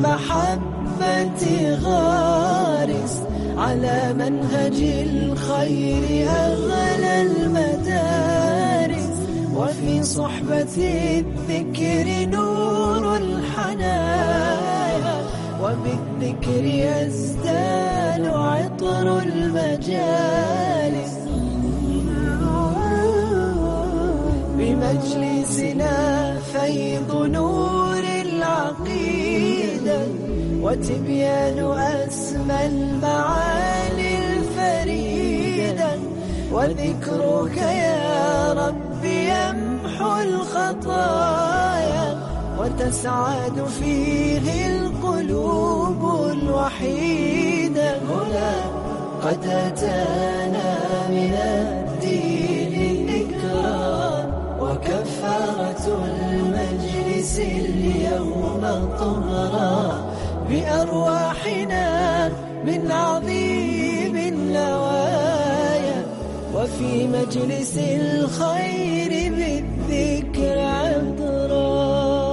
المحبة غارس على منهج الخير أغلى المدارس، وفي صحبة الذكر نور الحنايا، وبالذكر يزداد عطر المجالس. بمجلسنا فيض نور العقيدة، وتبيان أسمى المعاني الفريدة، وذكرك يا رب يمحو الخطايا، وتسعد فيه القلوب الوحيدة. هنا قد أتانا من الدين ذكرى، وكفارة المجلس اليوم طهرا، بأرواحنا من عظيم النوايا، وفي مجلس الخير بالذكر عطرا.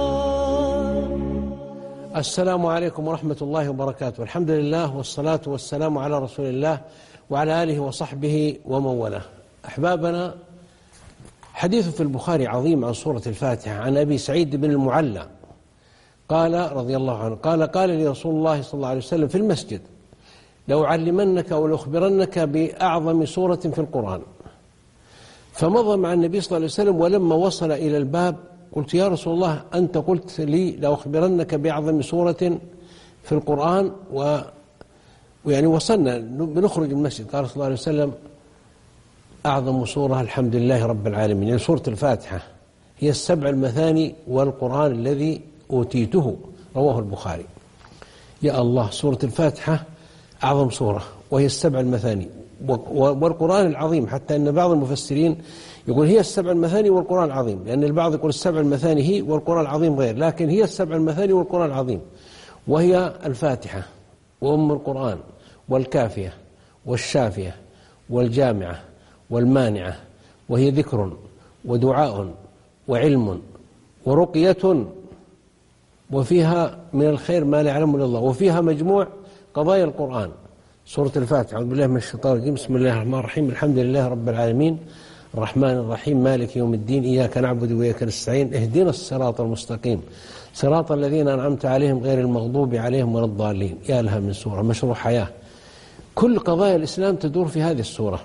السلام عليكم ورحمة الله وبركاته. الحمد لله والصلاة والسلام على رسول الله وعلى آله وصحبه ومن والاه. أحبابنا، حديث في البخاري عظيم عن سورة الفاتحة، عن أبي سعيد بن المعلى قال رضي الله عنه قال لي رسول الله صلى الله عليه وسلم في المسجد: لو علمنك أو لأخبرنك بأعظم سورة في القرآن. فمضى مع النبي صلى الله عليه وسلم، ولما وصل إلى الباب قلت: يا رسول الله، أنت قلت لي لأخبرنك بأعظم سورة في القرآن، ويعني وصلنا بنخرج المسجد. قال صلى الله عليه وسلم: أعظم سورة الحمد لله رب العالمين، يعني سورة الفاتحة هي السبع المثاني والقرآن الذي أوتيته، رواه البخاري. يا الله، سورة الفاتحة أعظم سورة وهي السبع المثاني والقرآن العظيم، حتى أن بعض المفسرين يقول هي السبع المثاني والقرآن العظيم، لأن البعض يقول السبع المثاني هي والقرآن العظيم غير، لكن هي السبع المثاني والقرآن العظيم، وهي الفاتحة وأم القرآن والكافية والشافية والجامعة والمانعة، وهي ذكر ودعاء وعلم ورقية، وفيها من الخير ما لا يعلمه إلا الله، وفيها مجموع قضايا القرآن. سورة الفاتحة: أعوذ بالله من الشيطان الرجيم، بسم الله الرحمن الرحيم، الحمد لله رب العالمين، الرحمن الرحيم، مالك يوم الدين، إياك نعبد وإياك نستعين، اهدنا الصراط المستقيم، صراط الذين أنعمت عليهم غير المغضوب عليهم ولا الضالين. يا لها من سورة، مشروع حياة. كل قضايا الإسلام تدور في هذه السورة.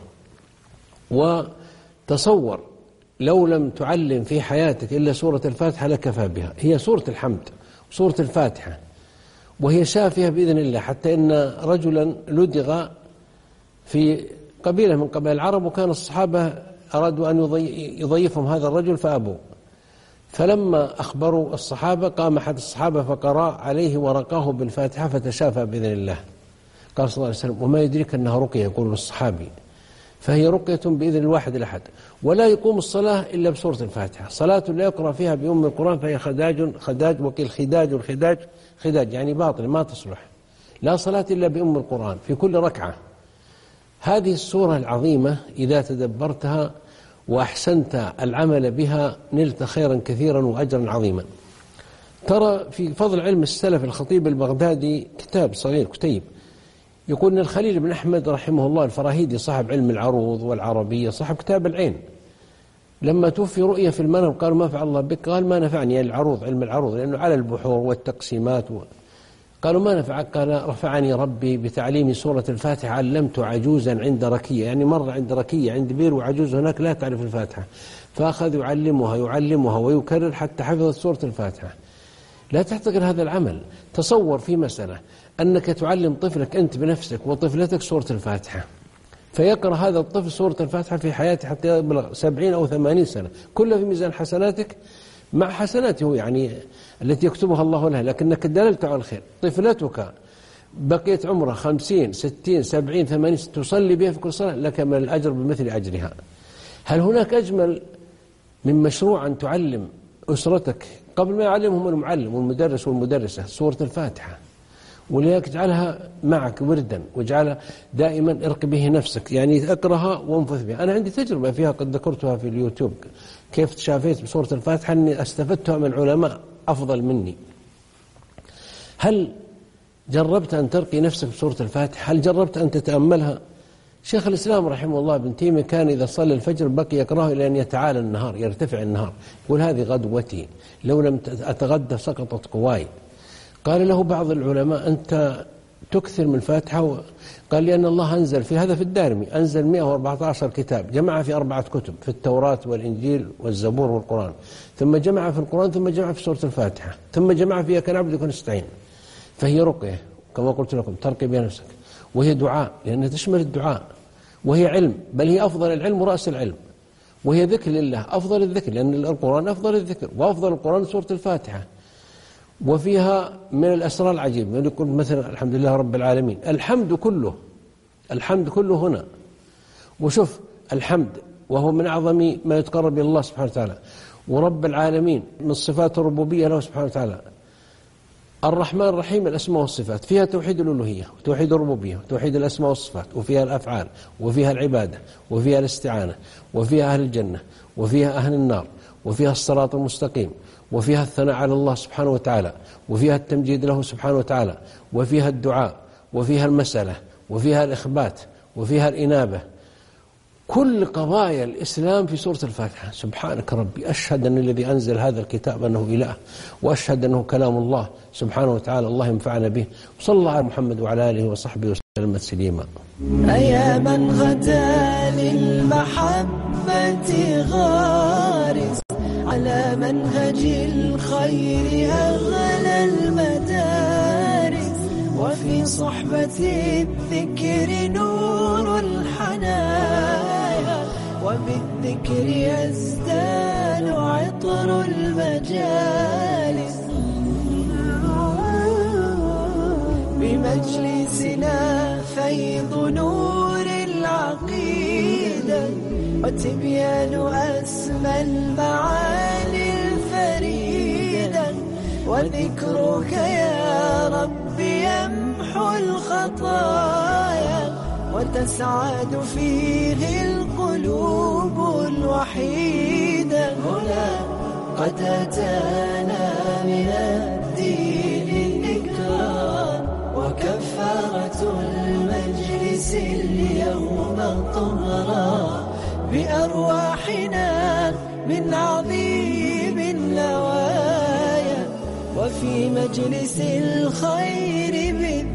وتصور لو لم تعلم في حياتك إلا سورة الفاتحة لكفى بها. هي سورة الحمد، سورة الفاتحة، وهي شافية بإذن الله، حتى إن رجلا لدغ في قبيلة من قبائل العرب، وكان الصحابة أرادوا أن يضيفهم هذا الرجل فأبوا. فلما أخبروا الصحابة قام أحد الصحابة فقرأ عليه ورقاه بالفاتحة فتشافى بإذن الله. قال صلى الله عليه وسلم: وما يدريك أنها رقية؟ يقول الصحابي: فهي رقية بإذن الواحد الأحد، ولا يقوم الصلاة إلا بسورة الفاتحة. صلاة لا يقرأ فيها بأم القرآن فهي خداج، وقيل خداج، خداج يعني باطل ما تصلح. لا صلاة إلا بأم القرآن في كل ركعة. هذه السورة العظيمة إذا تدبرتها وأحسنت العمل بها نلت خيرا كثيرا وأجرا عظيما. ترى في فضل علم السلف الخطيب البغدادي كتاب صغير كتيب، يقول إن الخليل بن أحمد رحمه الله الفراهيدي صاحب علم العروض والعربية صاحب كتاب العين، لما توفي رؤية في المنام قالوا: ما فعل الله بك؟ قال: ما نفعني العروض، علم العروض، لأنه على البحور والتقسيمات قالوا: ما نفعك؟ قال: رفعني ربي بتعليم سورة الفاتحة، علمت عجوزا عند ركية، يعني مرة عند ركية عند بير وعجوز هناك لا تعرف الفاتحة، فأخذ يعلمها ويكرر حتى حفظت سورة الفاتحة. لا تحتقر هذا العمل. تصور في مسألة أنك تعلم طفلك أنت بنفسك وطفلتك سورة الفاتحة، فيقرأ هذا الطفل سورة الفاتحة في حياته حتى يبلغ 70 أو 80 سنة، كلها في ميزان حسناتك مع حسناته يعني التي يكتبها الله لها، لكنك دللت على الخير. طفلتك بقيت عمرها 50 60 70 80 تصلي بها في كل صلاة، لك من الأجر بمثل أجرها. هل هناك أجمل من مشروع أن تعلم أسرتك قبل ما يعلمهم المعلم والمدرس والمدرسة سورة الفاتحة، ولذلك اجعلها معك وردا، واجعلها دائما ارق به نفسك، يعني اقرأها وانفذ بها. أنا عندي تجربة فيها قد ذكرتها في اليوتيوب، كيف شافيت بسورة الفاتحة أني استفدتها من علماء أفضل مني. هل جربت أن ترقي نفسك بسورة الفاتحة؟ هل جربت أن تتأملها؟ شيخ الإسلام رحمه الله ابن تيمية كان إذا صلى الفجر بقي يقرأه إلى أن يتعالى النهار، يرتفع النهار، يقول هذه غدوتي، لو لم أتغدى سقطت قواي. قال له بعض العلماء أنت تكثر من الفاتحة، قال لأن الله أنزل في هذا في الدارمي، أنزل 114 كتاب، جمع في 4 كتب، في التوراة والإنجيل والزبور والقرآن، ثم جمع في القرآن، ثم جمع في سورة الفاتحة، ثم جمع فيها كنعبد ونستعين. فهي رقية كما قلت لكم، ترقي بها نفسك، وهي دعاء لأنها تشمل الدعاء، وهي علم، بل هي أفضل العلم ورأس العلم، وهي ذكر لله، أفضل الذكر، لأن القرآن أفضل الذكر، وأفضل القرآن سورة الفاتحة. وفيها من الأسرار العجيبة، يقول مثلا الحمد لله رب العالمين، الحمد كله هنا. وشوف الحمد وهو من أعظم ما يتقرب إلى الله سبحانه وتعالى، ورب العالمين من صفات الربوبية له سبحانه وتعالى. الرحمن الرحيم الأسماء والصفات، فيها توحيد الألوهية وتوحيد الربوبية وتوحيد الأسماء والصفات، وفيها الأفعال، وفيها العبادة، وفيها الاستعانة، وفيها أهل الجنة، وفيها أهل النار، وفيها الصراط المستقيم، وفيها الثناء على الله سبحانه وتعالى، وفيها التمجيد له سبحانه وتعالى، وفيها الدعاء، وفيها المسألة، وفيها الإخبات، وفيها الإنابة. كل قضايا الإسلام في سورة الفاتحة. سبحانك ربي، أشهد أن الذي أنزل هذا الكتاب أنه إله، وأشهد أنه كلام الله سبحانه وتعالى، الله ينفعنا به. وصلى الله على محمد وعلى آله وصحبه وسلم تسليما. أيا من غدا للمحبة غارس، على منهج الخير أغلى المدارس، وفي صحبة الذكر نور الحنايا، وبالذكر يزداد عطر المجالس. بمجلسنا فيض نور العقيدة، وتبيان أسمى المعاني الفريدة، وذكرك يا رب يمحو الخطايا، وتسعد فيه القلوب الوحيدة. هنا قد أتانا من الدين الإكرام، وكفارة المجلس اليوم طهرا، بأرواحنا من عظيم النوايا، وفي مجلس الخير